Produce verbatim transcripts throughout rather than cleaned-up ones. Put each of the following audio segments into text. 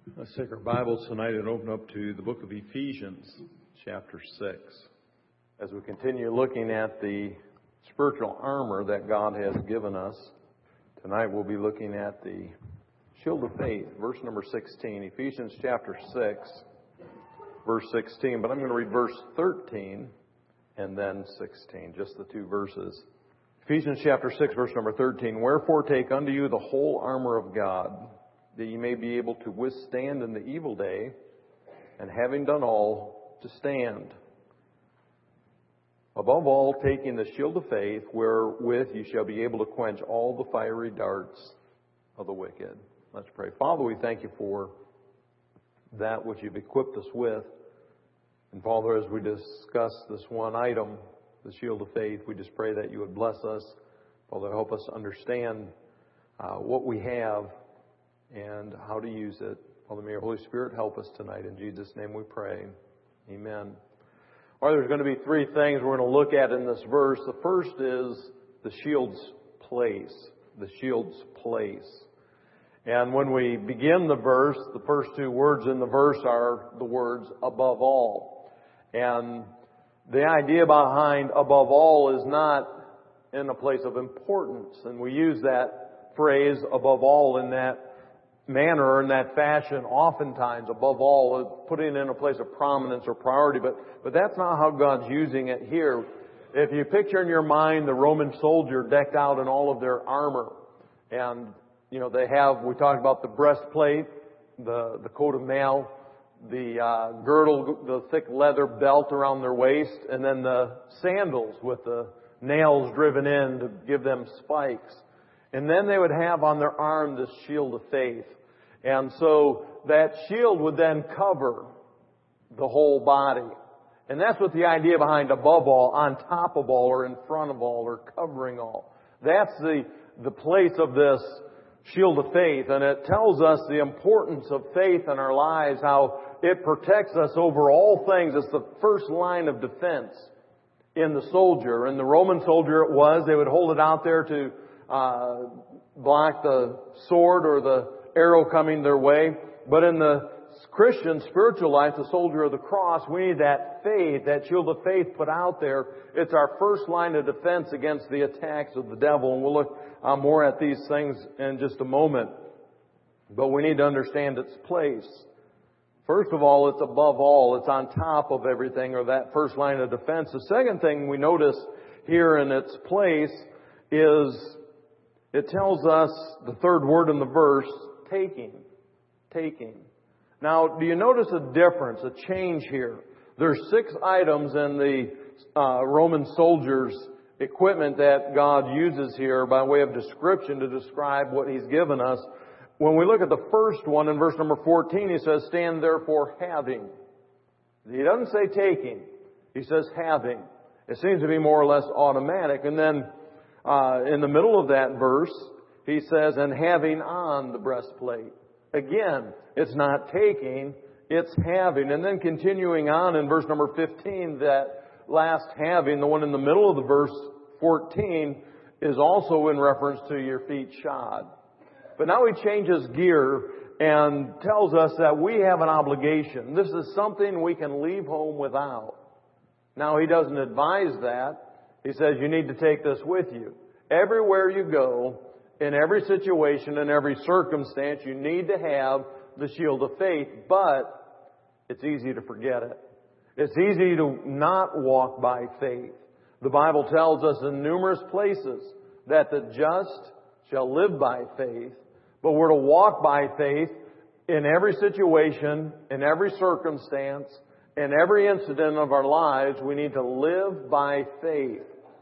Let's take our Bibles tonight and open up to the book of Ephesians, chapter six. As we continue looking at the spiritual armor that God has given us, tonight we'll be looking at the shield of faith, verse number sixteen. Ephesians chapter six, verse sixteen. But I'm going to read verse thirteen and then sixteen, just the two verses. Ephesians chapter six, verse number thirteen. Wherefore take unto you the whole armor of God, that ye may be able to withstand in the evil day, and having done all, to stand. Above all, taking the shield of faith, wherewith ye shall be able to quench all the fiery darts of the wicked. Let's pray. Father, we thank you for that which you've equipped us with. And Father, as we discuss this one item, the shield of faith, we just pray that you would bless us. Father, help us understand uh, what we have and how to use it. Father, may your Holy Spirit help us tonight. In Jesus' name we pray. Amen. All right, there's going to be three things we're going to look at in this verse. The first is the shield's place. The shield's place. And when we begin the verse, the first two words in the verse are the words above all. And the idea behind above all is not in a place of importance. And we use that phrase above all in that manner or in that fashion oftentimes, above all, putting it in a place of prominence or priority. But, but that's not how God's using it here. If you picture in your mind the Roman soldier decked out in all of their armor, and, you know, they have, we talked about the breastplate, the, the coat of mail, the uh, girdle, the thick leather belt around their waist, and then the sandals with the nails driven in to give them spikes. And then they would have on their arm this shield of faith. And so that shield would then cover the whole body. And that's what the idea behind above all, on top of all, or in front of all, or covering all. That's the, the place of this shield of faith. And it tells us the importance of faith in our lives, how it protects us over all things. It's the first line of defense in the soldier. In the Roman soldier it was, they would hold it out there to uh, block the sword or the arrow coming their way. But in the Christian spiritual life, the soldier of the cross, we need that faith, that shield of faith put out there. It's our first line of defense against the attacks of the devil. And we'll look uh, more at these things in just a moment. But we need to understand its place. First of all, it's above all. It's on top of everything, or that first line of defense. The second thing we notice here in its place is it tells us, the third word in the verse, taking. Taking. Now, do you notice a difference, a change here? There's six items in the uh, Roman soldiers' equipment that God uses here by way of description to describe what He's given us. When we look at the first one in verse number fourteen, He says, stand therefore having. He doesn't say taking. He says having. It seems to be more or less automatic. And then uh, in the middle of that verse, He says, and having on the breastplate. Again, it's not taking, it's having. And then continuing on in verse number fifteen, that last having, the one in the middle of the verse fourteen, is also in reference to your feet shod. But now He changes gear and tells us that we have an obligation. This is something we can leave home without. Now He doesn't advise that. He says you need to take this with you. Everywhere you go, in every situation, in every circumstance, you need to have the shield of faith, but it's easy to forget it. It's easy to not walk by faith. The Bible tells us in numerous places that the just shall live by faith, but we're to walk by faith in every situation, in every circumstance, in every incident of our lives. We need to live by faith.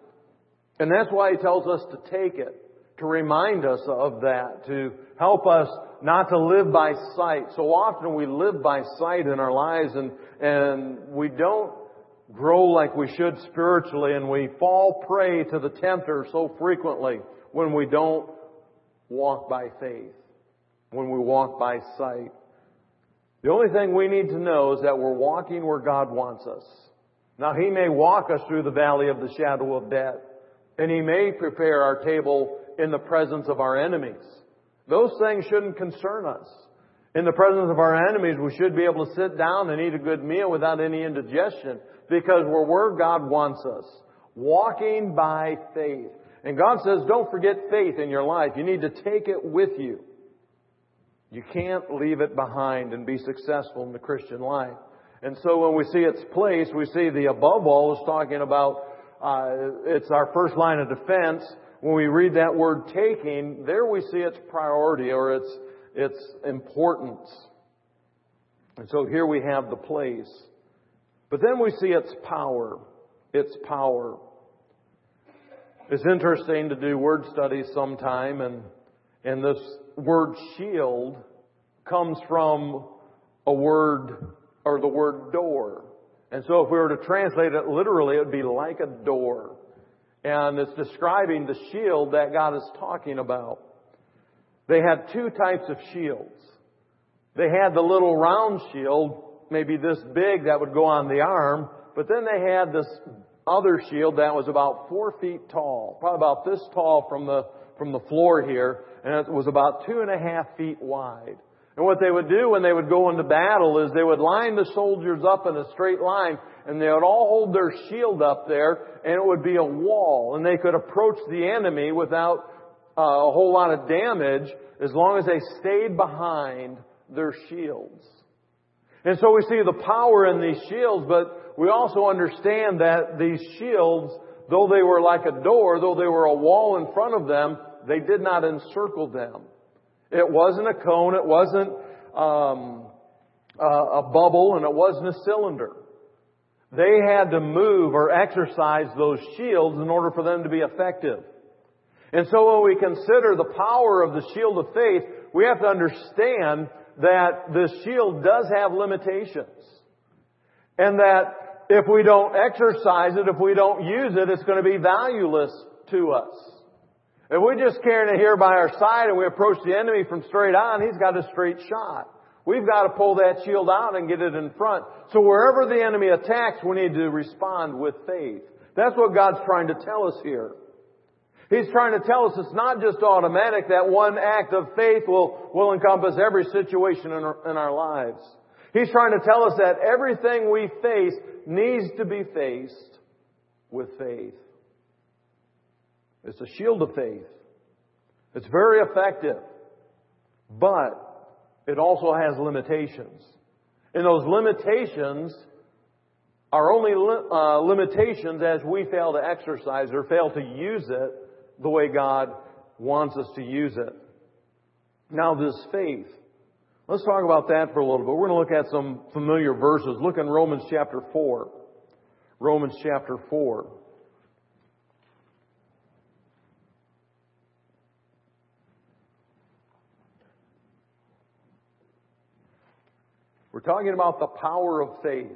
And that's why He tells us to take it, to remind us of that, to help us not to live by sight. So often we live by sight in our lives, and, and we don't grow like we should spiritually, and we fall prey to the tempter so frequently when we don't walk by faith, when we walk by sight. The only thing we need to know is that we're walking where God wants us. Now, He may walk us through the valley of the shadow of death, and He may prepare our table in the presence of our enemies. Those things shouldn't concern us. In the presence of our enemies, we should be able to sit down and eat a good meal without any indigestion because we're where God wants us, walking by faith. And God says, don't forget faith in your life. You need to take it with you. You can't leave it behind and be successful in the Christian life. And so when we see its place, we see the above all is talking about, uh, it's our first line of defense. When we read that word taking, there we see its priority or its its importance. And so here we have the place. But then we see its power. Its power. It's interesting to do word studies sometime, and, and this word shield comes from a word, or the word door. And so if we were to translate it literally, it would be like a door. And it's describing the shield that God is talking about. They had two types of shields. They had the little round shield, maybe this big, that would go on the arm. But then they had this other shield that was about four feet tall, probably about this tall from the from the floor here, and it was about two and a half feet wide. And what they would do when they would go into battle is they would line the soldiers up in a straight line, and they would all hold their shield up there, and it would be a wall, and they could approach the enemy without uh, a whole lot of damage as long as they stayed behind their shields. And so we see the power in these shields, but we also understand that these shields, though they were like a door, though they were a wall in front of them, they did not encircle them. It wasn't a cone, it wasn't um, a, a bubble, and it wasn't a cylinder. They had to move or exercise those shields in order for them to be effective. And so when we consider the power of the shield of faith, we have to understand that this shield does have limitations. And that if we don't exercise it, if we don't use it, it's going to be valueless to us. If we just carry it here by our side and we approach the enemy from straight on, he's got a straight shot. We've got to pull that shield out and get it in front. So wherever the enemy attacks, we need to respond with faith. That's what God's trying to tell us here. He's trying to tell us it's not just automatic that one act of faith will, will encompass every situation in our, in our lives. He's trying to tell us that everything we face needs to be faced with faith. It's a shield of faith. It's very effective. But it also has limitations. And those limitations are only li- uh, limitations as we fail to exercise or fail to use it the way God wants us to use it. Now this faith. Let's talk about that for a little bit. We're going to look at some familiar verses. Look in Romans chapter four. Romans chapter four. We're talking about the power of faith.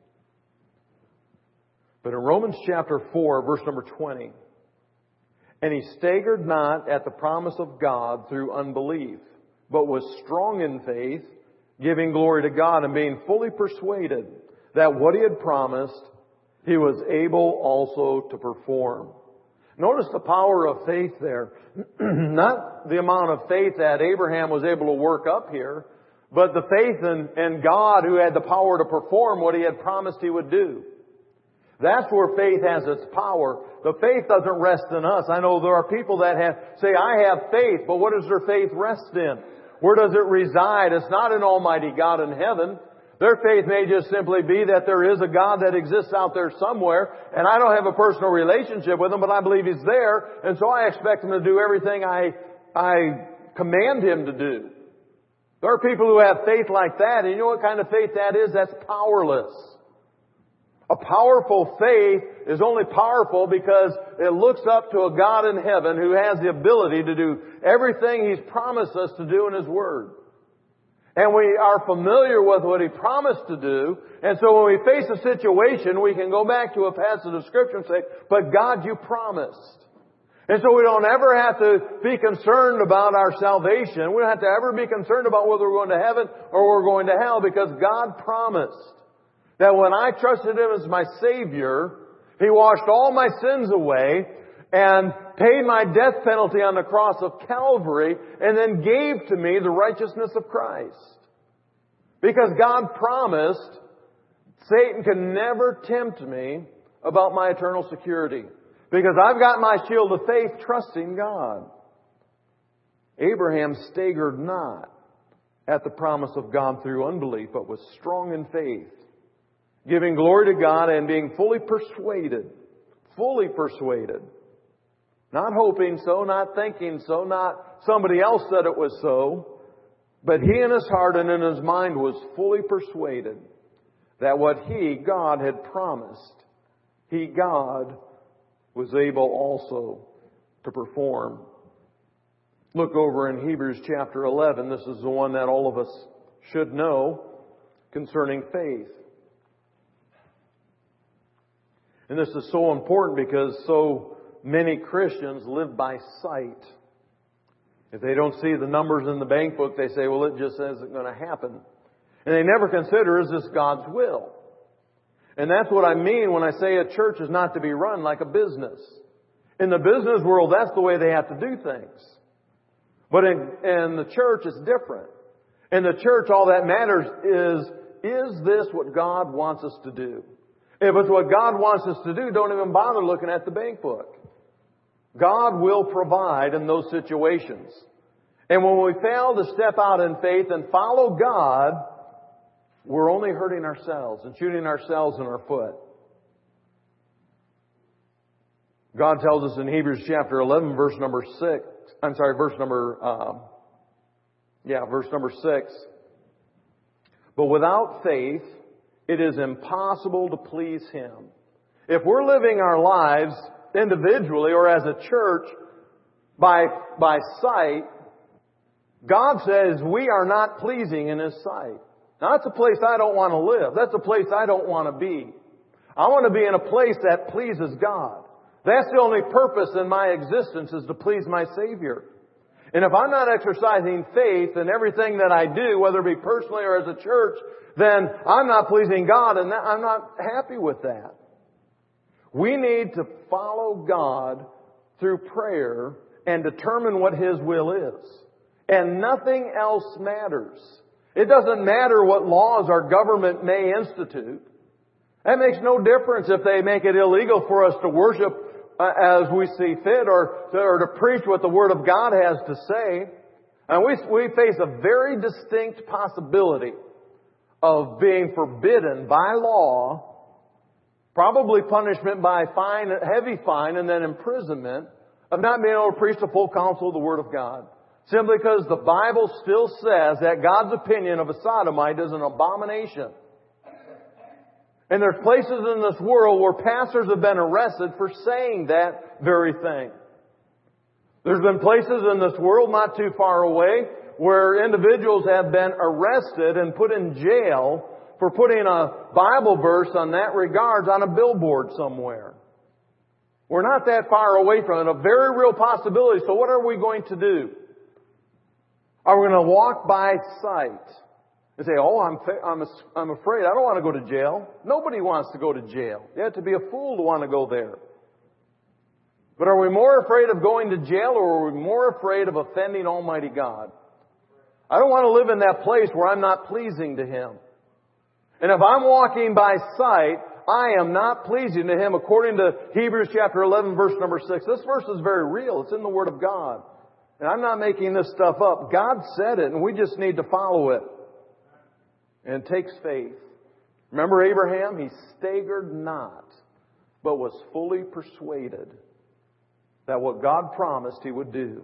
But in Romans chapter four, verse number twenty, and he staggered not at the promise of God through unbelief, but was strong in faith, giving glory to God and being fully persuaded that what he had promised, he was able also to perform. Notice the power of faith there. Not the amount of faith that Abraham was able to work up here, but the faith in, in God who had the power to perform what he had promised he would do. That's where faith has its power. The faith doesn't rest in us. I know there are people that have say, I have faith, but what does their faith rest in? Where does it reside? It's not in Almighty God in heaven. Their faith may just simply be that there is a God that exists out there somewhere, and I don't have a personal relationship with Him, but I believe He's there, and so I expect Him to do everything I, I command Him to do. There are people who have faith like that, and you know what kind of faith that is? That's powerless. A powerful faith is only powerful because it looks up to a God in heaven who has the ability to do everything He's promised us to do in His Word. And we are familiar with what He promised to do. And so when we face a situation, we can go back to a passage of Scripture and say, but God, you promised. And so we don't ever have to be concerned about our salvation. We don't have to ever be concerned about whether we're going to heaven or we're going to hell, because God promised that when I trusted Him as my Savior, He washed all my sins away and paid my death penalty on the cross of Calvary and then gave to me the righteousness of Christ. Because God promised Satan can never tempt me about my eternal security. Because I've got my shield of faith trusting God. Abraham staggered not at the promise of God through unbelief, but was strong in faith, giving glory to God and being fully persuaded, fully persuaded. Not hoping so, not thinking so, not somebody else said it was so, but he in his heart and in his mind was fully persuaded that what he, God, had promised, he, God, was able also to perform. Look over in Hebrews chapter eleven. This is the one that all of us should know concerning faith. And this is so important because so many Christians live by sight. If they don't see the numbers in the bank book, they say, well, it just isn't going to happen. And they never consider, is this God's will? And that's what I mean when I say a church is not to be run like a business. In the business world, that's the way they have to do things. But in, in the church, it's different. In the church, all that matters is, is this what God wants us to do? If it's what God wants us to do, don't even bother looking at the bank book. God will provide in those situations. And when we fail to step out in faith and follow God, we're only hurting ourselves and shooting ourselves in our foot. God tells us in Hebrews chapter eleven, verse number six, I'm sorry, verse number, um, yeah, verse number six. But without faith, it is impossible to please Him. If we're living our lives individually or as a church by, by sight, God says we are not pleasing in His sight. Now that's a place I don't want to live. That's a place I don't want to be. I want to be in a place that pleases God. That's the only purpose in my existence, is to please my Savior. And if I'm not exercising faith in everything that I do, whether it be personally or as a church, then I'm not pleasing God, and I'm not happy with that. We need to follow God through prayer and determine what His will is. And nothing else matters. It doesn't matter what laws our government may institute. That makes no difference if they make it illegal for us to worship uh, as we see fit, or to, or to preach what the Word of God has to say. And we, we face a very distinct possibility of being forbidden by law, probably punishment by fine, heavy fine, and then imprisonment, of not being able to preach the full counsel of the Word of God. Simply because the Bible still says that God's opinion of a sodomite is an abomination. And there's places in this world where pastors have been arrested for saying that very thing. There's been places in this world not too far away where individuals have been arrested and put in jail for putting a Bible verse on that regards on a billboard somewhere. We're not that far away from it. A very real possibility. So what are we going to do? Are we going to walk by sight and say, oh, I'm, I'm, I'm afraid. I don't want to go to jail. Nobody wants to go to jail. You have to be a fool to want to go there. But are we more afraid of going to jail, or are we more afraid of offending Almighty God? I don't want to live in that place where I'm not pleasing to Him. And if I'm walking by sight, I am not pleasing to Him according to Hebrews chapter eleven, verse number six. This verse is very real. It's in the Word of God. And I'm not making this stuff up. God said it, and we just need to follow it. And it takes faith. Remember Abraham? He staggered not, but was fully persuaded that what God promised He would do.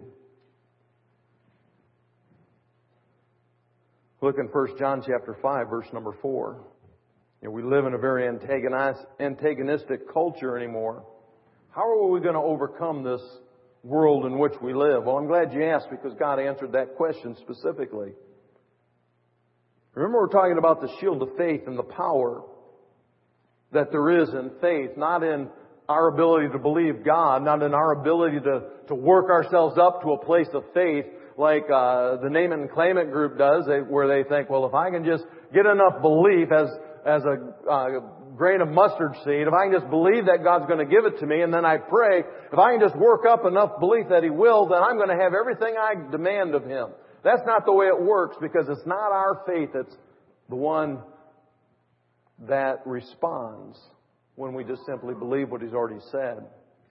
Look in First John chapter five, verse number four. You know, we live in a very antagonistic culture anymore. How are we going to overcome this world in which we live? Well, I'm glad you asked, because God answered that question specifically. Remember, we're talking about the shield of faith and the power that there is in faith, not in our ability to believe God, not in our ability to, to work ourselves up to a place of faith like uh, the Name It and Claim It group does, they, where they think, well, if I can just get enough belief as, as a uh, grain of mustard seed, if I can just believe that God's going to give it to me, and then I pray, if I can just work up enough belief that He will, then I'm going to have everything I demand of Him. That's not the way it works, because it's not our faith that's The one that responds when we just simply believe what He's already said.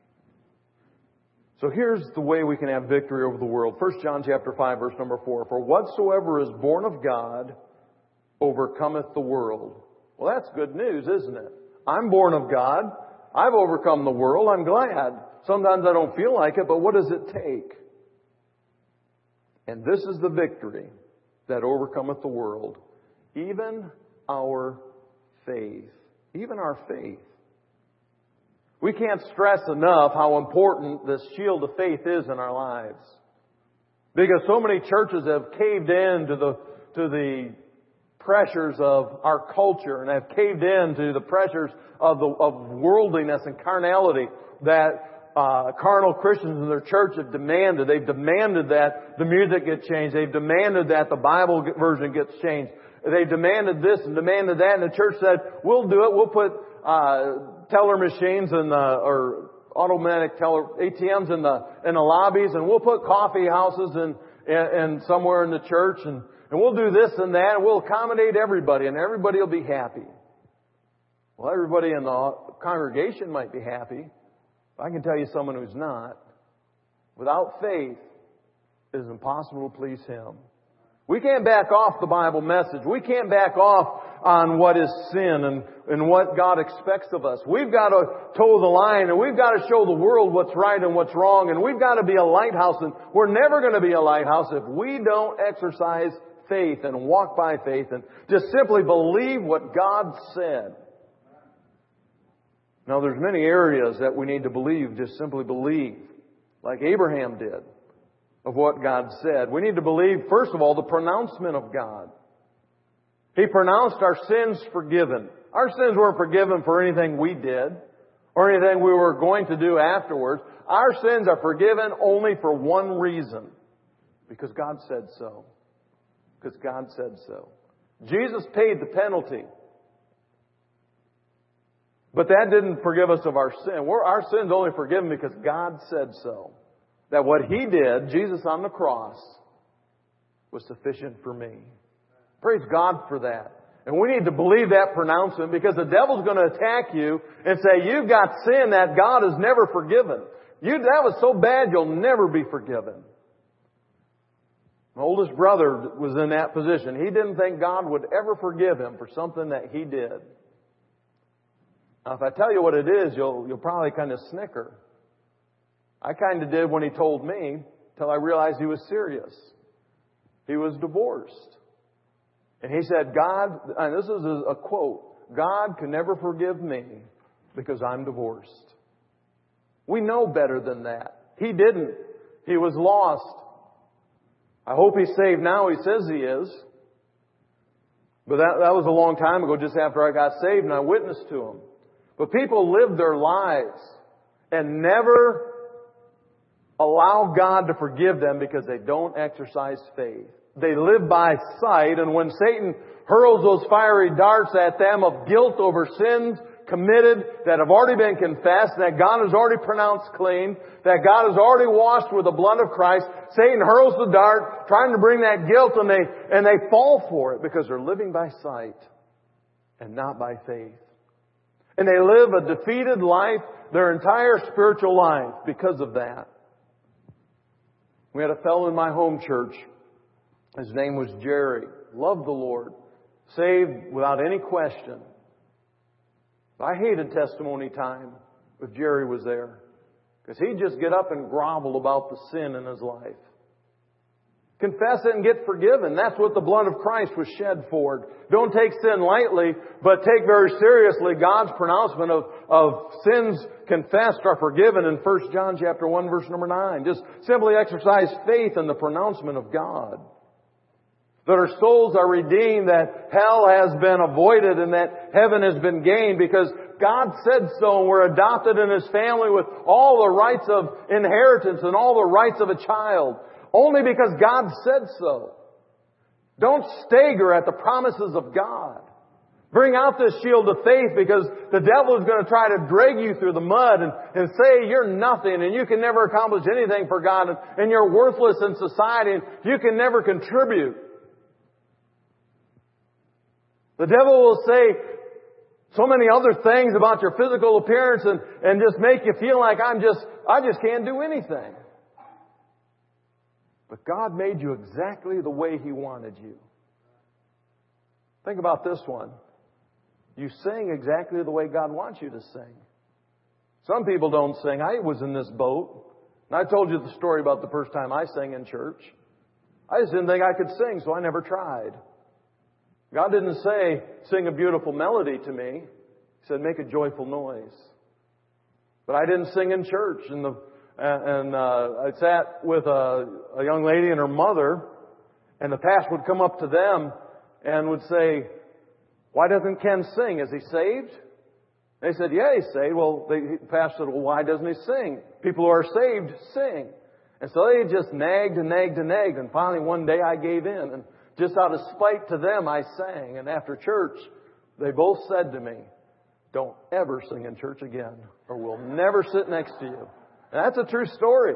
So here's the way we can have victory over the world. First John chapter five, verse number four. For whatsoever is born of God overcometh the world. Well, that's good news, isn't it? I'm born of God. I've overcome the world. I'm glad. Sometimes I don't feel like it, but what does it take? And this is the victory that overcometh the world. Even our faith. Even our faith. We can't stress enough how important this shield of faith is in our lives. Because so many churches have caved in to the, to the pressures of our culture and have caved in to the pressures of, the, of worldliness and carnality that uh, carnal Christians in their church have demanded. They've demanded that the music get changed. They've demanded that the Bible version gets changed. They demanded this and demanded that, and the church said, we'll do it. We'll put uh, teller machines in the, or automatic teller A T Ms in the in the lobbies, and we'll put coffee houses in, in, in somewhere in the church, and, and we'll do this and that, and we'll accommodate everybody, and everybody will be happy. Well, everybody in the congregation might be happy. But I can tell you someone who's not. Without faith, it is impossible to please Him. We can't back off the Bible message. We can't back off on what is sin and, and what God expects of us. We've got to toe the line, and we've got to show the world what's right and what's wrong, and we've got to be a lighthouse, and we're never going to be a lighthouse if we don't exercise faith and walk by faith and just simply believe what God said. Now, there's many areas that we need to believe, just simply believe, like Abraham did, of what God said. We need to believe, first of all, the pronouncement of God. He pronounced our sins forgiven. Our sins weren't forgiven for anything we did or anything we were going to do afterwards. Our sins are forgiven only for one reason. Because God said so. Because God said so. Jesus paid the penalty. But that didn't forgive us of our sin. We're, our sin's only forgiven because God said so. That what He did, Jesus on the cross, was sufficient for me. Praise God for that. And we need to believe that pronouncement, because the devil's going to attack you and say, you've got sin that God has never forgiven. You, that was so bad you'll never be forgiven. My oldest brother was in that position. He didn't think God would ever forgive him for something that he did. Now, if I tell you what it is, you'll, you'll probably kind of snicker. I kind of did when he told me, till I realized he was serious. He was divorced. And he said, God, and this is a quote, God can never forgive me because I'm divorced. We know better than that. He didn't. He was lost. I hope he's saved now. He says he is. But that, that was a long time ago, just after I got saved, and I witnessed to him. But people live their lives and never allow God to forgive them because they don't exercise faith. They live by sight, and when Satan hurls those fiery darts at them of guilt over sins committed that have already been confessed, that God has already pronounced clean, that God has already washed with the blood of Christ, Satan hurls the dart, trying to bring that guilt, and they, and they fall for it because they're living by sight and not by faith. And they live a defeated life, their entire spiritual life, because of that. We had a fellow in my home church. His name was Jerry. Loved the Lord. Saved without any question. I hated testimony time if Jerry was there. Because he'd just get up and grovel about the sin in his life. Confess it and get forgiven. That's what the blood of Christ was shed for. Don't take sin lightly, but take very seriously God's pronouncement of, of sins confessed are forgiven in First John chapter one, verse number nine. Just simply exercise faith in the pronouncement of God. That our souls are redeemed, that hell has been avoided, and that heaven has been gained because God said so, and we're adopted in His family with all the rights of inheritance and all the rights of a child. Only because God said so. Don't stagger at the promises of God. Bring out this shield of faith, because the devil is going to try to drag you through the mud and, and say you're nothing and you can never accomplish anything for God and, and you're worthless in society and you can never contribute. The devil will say so many other things about your physical appearance and, and just make you feel like I'm just, I just can't do anything. But God made you exactly the way He wanted you. Think about this one. You sing exactly the way God wants you to sing. Some people don't sing. I was in this boat, and I told you the story about the first time I sang in church. I just didn't think I could sing, so I never tried. God didn't say, sing a beautiful melody to me. He said, make a joyful noise. But I didn't sing in church. And, the, and uh, I sat with a, a young lady and her mother, and the pastor would come up to them and would say, why doesn't Ken sing? Is he saved? They said, yeah, he's saved. Well, the pastor said, well, why doesn't he sing? People who are saved sing. And so they just nagged and nagged and nagged. And finally one day I gave in. And just out of spite to them, I sang. And after church, they both said to me, don't ever sing in church again, or we'll never sit next to you. And that's a true story.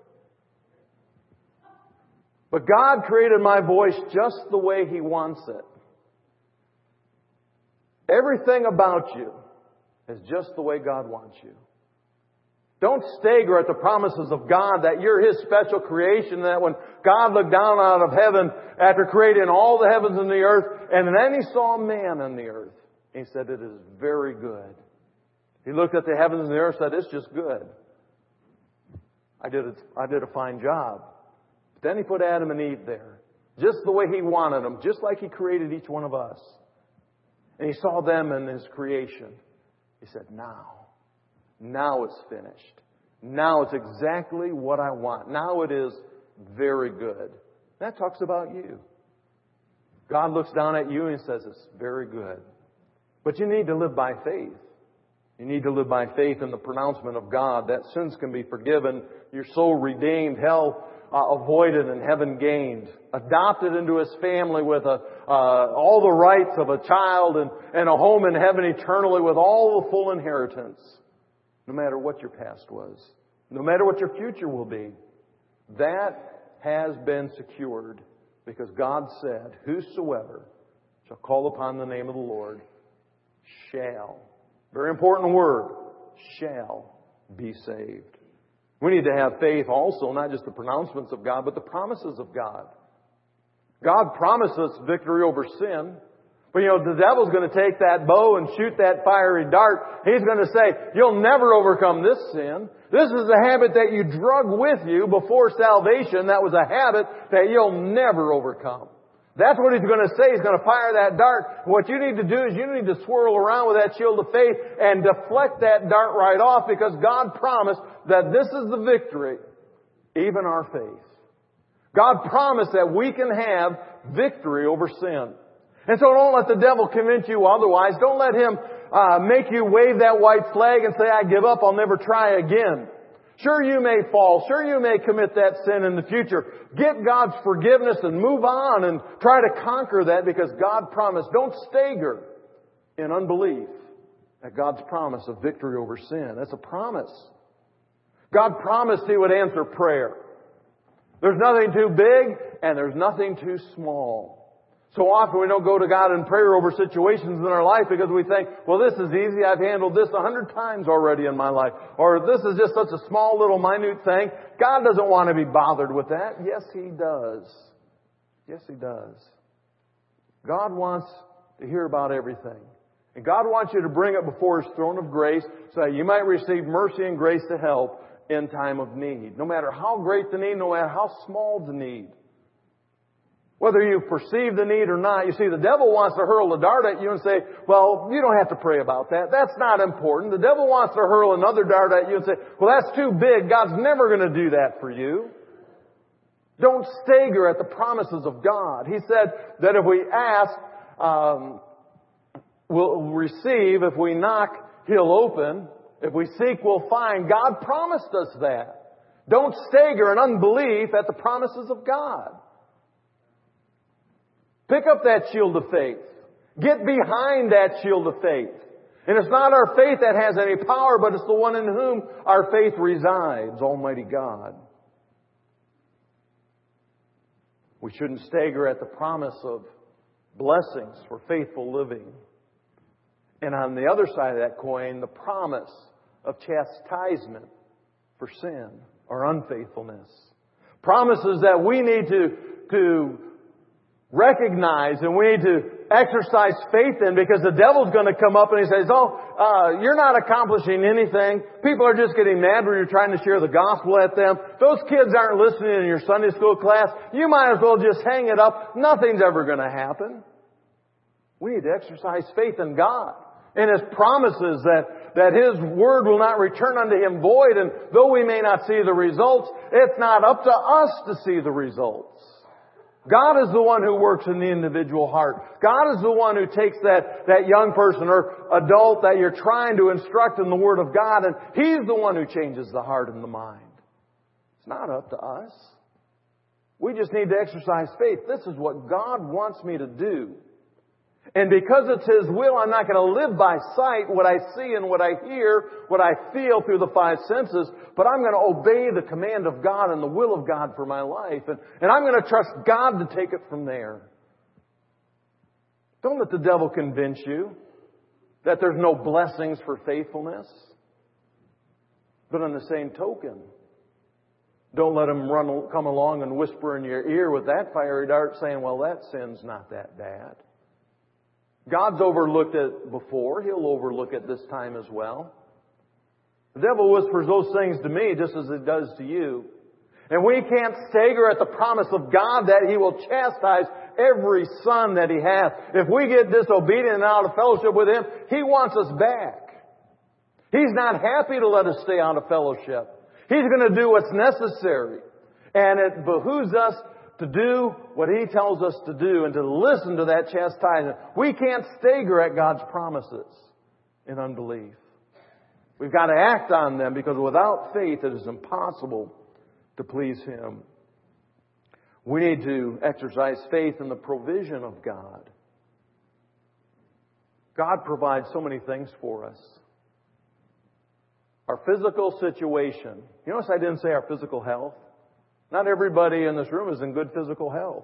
But God created my voice just the way He wants it. Everything about you is just the way God wants you. Don't stagger at the promises of God that you're His special creation, that when God looked down out of heaven after creating all the heavens and the earth, and then He saw man on the earth, He said, it is very good. He looked at the heavens and the earth and said, it's just good. I did a, I did a fine job. But then He put Adam and Eve there, just the way He wanted them, just like He created each one of us. And He saw them in His creation. He said, now, now it's finished. Now it's exactly what I want. Now it is very good. That talks about you. God looks down at you and He says, it's very good. But you need to live by faith. You need to live by faith in the pronouncement of God that sins can be forgiven, your soul redeemed, hell uh, avoided, and heaven gained. Adopted into His family with a, uh, all the rights of a child and, and a home in heaven eternally with all the full inheritance. No matter what your past was. No matter what your future will be. That has been secured because God said, whosoever shall call upon the name of the Lord shall, very important word, shall be saved. We need to have faith also, not just the pronouncements of God, but the promises of God. God promises victory over sin. But you know, the devil's going to take that bow and shoot that fiery dart. He's going to say, you'll never overcome this sin. This is a habit that you drug with you before salvation. That was a habit that you'll never overcome. That's what he's going to say. He's going to fire that dart. What you need to do is you need to swirl around with that shield of faith and deflect that dart right off, because God promised that this is the victory, even our faith. God promised that we can have victory over sin. And so don't let the devil convince you otherwise. Don't let him uh, make you wave that white flag and say, I give up, I'll never try again. Sure, you may fall. Sure, you may commit that sin in the future. Get God's forgiveness and move on and try to conquer that, because God promised. Don't stagger in unbelief at God's promise of victory over sin. That's a promise. God promised He would answer prayer. There's nothing too big and there's nothing too small. So often we don't go to God in prayer over situations in our life because we think, well, this is easy. I've handled this a hundred times already in my life. Or this is just such a small little minute thing. God doesn't want to be bothered with that. Yes, He does. Yes, He does. God wants to hear about everything. And God wants you to bring it before His throne of grace so that you might receive mercy and grace to help in time of need. No matter how great the need, no matter how small the need. Whether you perceive the need or not, you see, the devil wants to hurl a dart at you and say, well, you don't have to pray about that. That's not important. The devil wants to hurl another dart at you and say, well, that's too big. God's never going to do that for you. Don't stagger at the promises of God. He said that if we ask, um, we'll receive. If we knock, He'll open. If we seek, we'll find. God promised us that. Don't stagger in unbelief at the promises of God. Pick up that shield of faith. Get behind that shield of faith. And it's not our faith that has any power, but it's the one in whom our faith resides, Almighty God. We shouldn't stagger at the promise of blessings for faithful living. And on the other side of that coin, the promise of chastisement for sin or unfaithfulness. Promises that we need to, to recognize and we need to exercise faith in, because the devil's going to come up and he says, oh, uh, you're not accomplishing anything. People are just getting mad when you're trying to share the gospel at them. Those kids aren't listening in your Sunday school class. You might as well just hang it up. Nothing's ever going to happen. We need to exercise faith in God and His promises that, that His Word will not return unto Him void. And though we may not see the results, it's not up to us to see the results. God is the one who works in the individual heart. God is the one who takes that, that young person or adult that you're trying to instruct in the Word of God, and He's the one who changes the heart and the mind. It's not up to us. We just need to exercise faith. This is what God wants me to do. And because it's His will, I'm not going to live by sight, what I see and what I hear, what I feel through the five senses, but I'm going to obey the command of God and the will of God for my life. And, and I'm going to trust God to take it from there. Don't let the devil convince you that there's no blessings for faithfulness. But on the same token, don't let him run, come along and whisper in your ear with that fiery dart saying, well, that sin's not that bad. God's overlooked it before. He'll overlook it this time as well. The devil whispers those things to me just as it does to you. And we can't stagger at the promise of God that He will chastise every son that He has. If we get disobedient and out of fellowship with Him, He wants us back. He's not happy to let us stay out of fellowship. He's going to do what's necessary. And it behooves us to do what He tells us to do and to listen to that chastisement. We can't stagger at God's promises in unbelief. We've got to act on them, because without faith it is impossible to please Him. We need to exercise faith in the provision of God. God provides so many things for us. Our physical situation. You notice I didn't say our physical health. Not everybody in this room is in good physical health.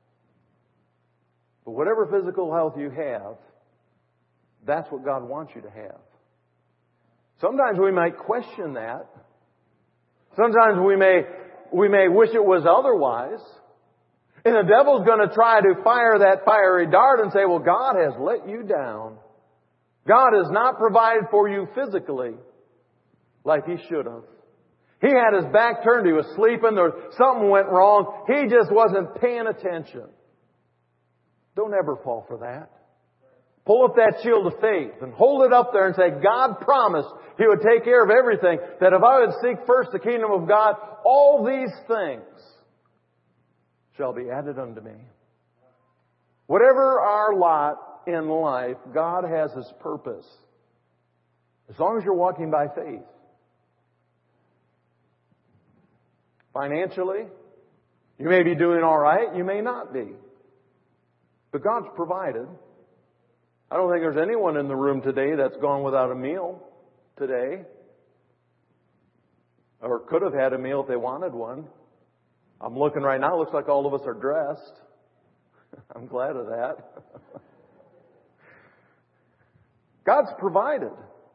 But whatever physical health you have, that's what God wants you to have. Sometimes we might question that. Sometimes we may, we may wish it was otherwise. And the devil's going to try to fire that fiery dart and say, well, God has let you down. God has not provided for you physically like He should have. He had His back turned. He was sleeping. There, something went wrong. He just wasn't paying attention. Don't ever fall for that. Pull up that shield of faith and hold it up there and say, God promised He would take care of everything. That if I would seek first the kingdom of God, all these things shall be added unto me. Whatever our lot in life, God has His purpose. As long as you're walking by faith. Financially, you may be doing all right. You may not be. But God's provided. I don't think there's anyone in the room today that's gone without a meal today. Or could have had a meal if they wanted one. I'm looking right now. It looks like all of us are dressed. I'm glad of that. God's provided.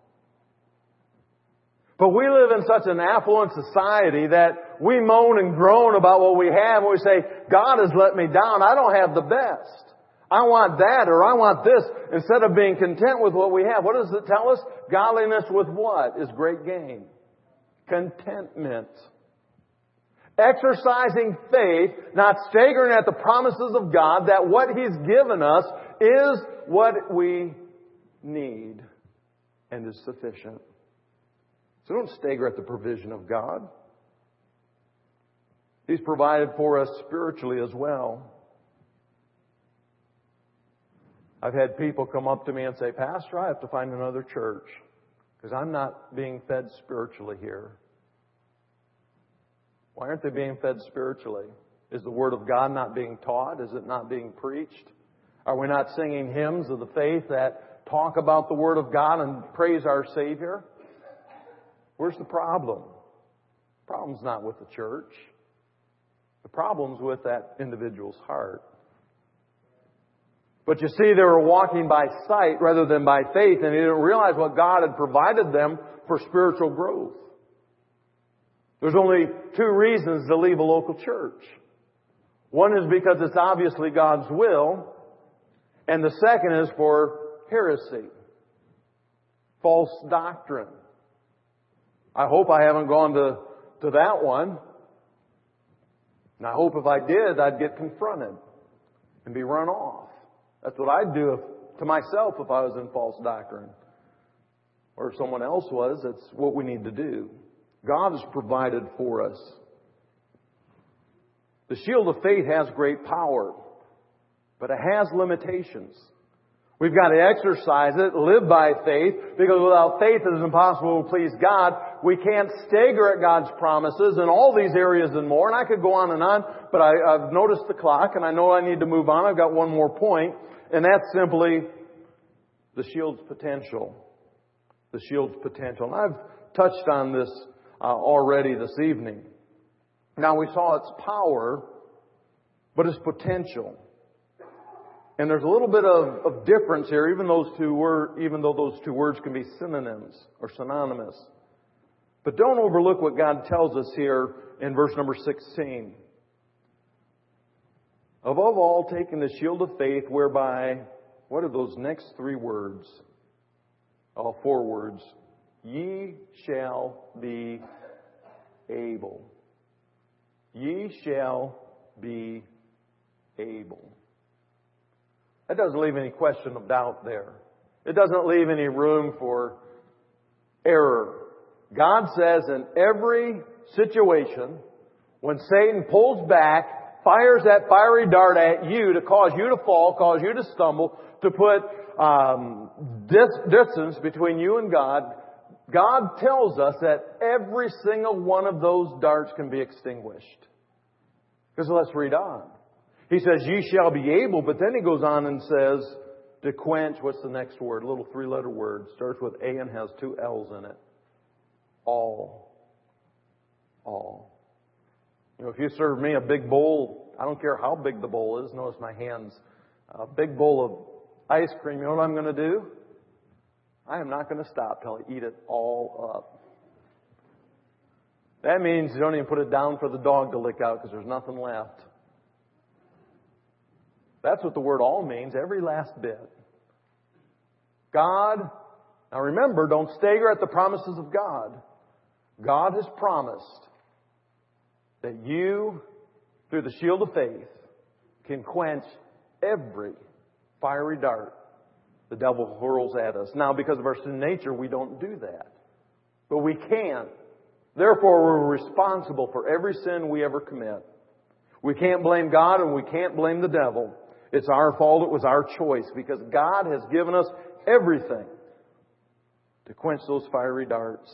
But we live in such an affluent society that we moan and groan about what we have. And we say, God has let me down. I don't have the best. I want that or I want this, instead of being content with what we have. What does it tell us? Godliness with what is great gain? Contentment. Exercising faith, not staggering at the promises of God, that what He's given us is what we need and is sufficient. So don't stagger at the provision of God. He's provided for us spiritually as well. I've had people come up to me and say, Pastor, I have to find another church because I'm not being fed spiritually here. Why aren't they being fed spiritually? Is the Word of God not being taught? Is it not being preached? Are we not singing hymns of the faith that talk about the Word of God and praise our Savior? Where's the problem? The problem's not with the church. The problem's with that individual's heart. But you see, they were walking by sight rather than by faith, and they didn't realize what God had provided them for spiritual growth. There's only two reasons to leave a local church. One is because it's obviously God's will, and the second is for heresy, false doctrine. I hope I haven't gone to, to that one. And I hope if I did, I'd get confronted and be run off. That's what I'd do if, to myself if I was in false doctrine. Or if someone else was, that's what we need to do. God has provided for us. The shield of faith has great power, but it has limitations. We've got to exercise it, live by faith, because without faith it is impossible to please God. We can't stagger at God's promises in all these areas and more. And I could go on and on, but I, I've noticed the clock and I know I need to move on. I've got one more point, and that's simply the shield's potential. The shield's potential. And I've touched on this uh, already this evening. Now we saw its power, but its potential. And there's a little bit of, of difference here, even those two word, even though those two words can be synonyms or synonymous. But don't overlook what God tells us here in verse number sixteen. Above all, taking the shield of faith, whereby, what are those next three words? All four words. Ye shall be able. Ye shall be able. That doesn't leave any question of doubt there. It doesn't leave any room for error. God says in every situation, when Satan pulls back, fires that fiery dart at you to cause you to fall, cause you to stumble, to put um, dis- distance between you and God, God tells us that every single one of those darts can be extinguished. Because let's read on. He says, ye shall be able, but then he goes on and says, to quench, what's the next word? A little three-letter word. Starts with A and has two L's in it. All. All. You know, if you serve me a big bowl, I don't care how big the bowl is. Notice my hands. A big bowl of ice cream. You know what I'm going to do? I am not going to stop till I eat it all up. That means you don't even put it down for the dog to lick out because there's nothing left. That's what the word all means, every last bit. God, now remember, don't stagger at the promises of God. God has promised that you, through the shield of faith, can quench every fiery dart the devil hurls at us. Now, because of our sin nature, we don't do that. But we can. Therefore, we're responsible for every sin we ever commit. We can't blame God and we can't blame the devil. It's our fault. It was our choice because God has given us everything to quench those fiery darts.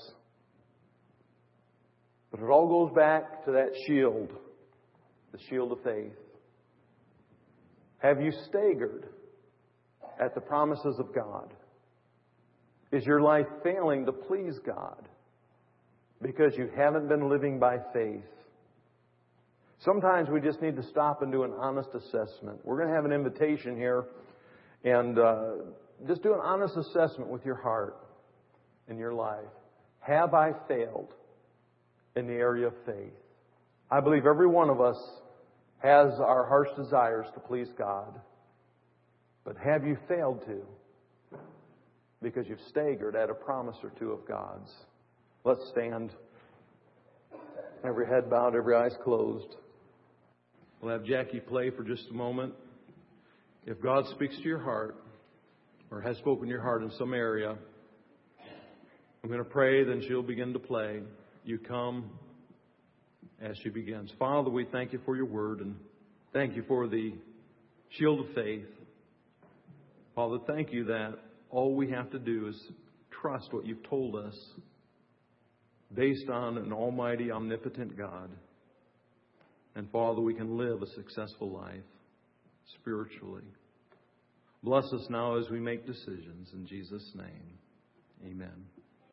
But it all goes back to that shield, the shield of faith. Have you staggered at the promises of God? Is your life failing to please God because you haven't been living by faith? Sometimes we just need to stop and do an honest assessment. We're going to have an invitation here, and uh, just do an honest assessment with your heart and your life. Have I failed in the area of faith? I believe every one of us has our heart's desires to please God. But have you failed to? Because you've staggered at a promise or two of God's. Let's stand. Every head bowed, every eyes closed. We'll have Jackie play for just a moment. If God speaks to your heart or has spoken to your heart in some area, I'm going to pray, then she'll begin to play. You come as she begins. Father, we thank you for your word and thank you for the shield of faith. Father, thank you that all we have to do is trust what you've told us based on an almighty, omnipotent God. And Father, we can live a successful life spiritually. Bless us now as we make decisions. In Jesus' name, amen.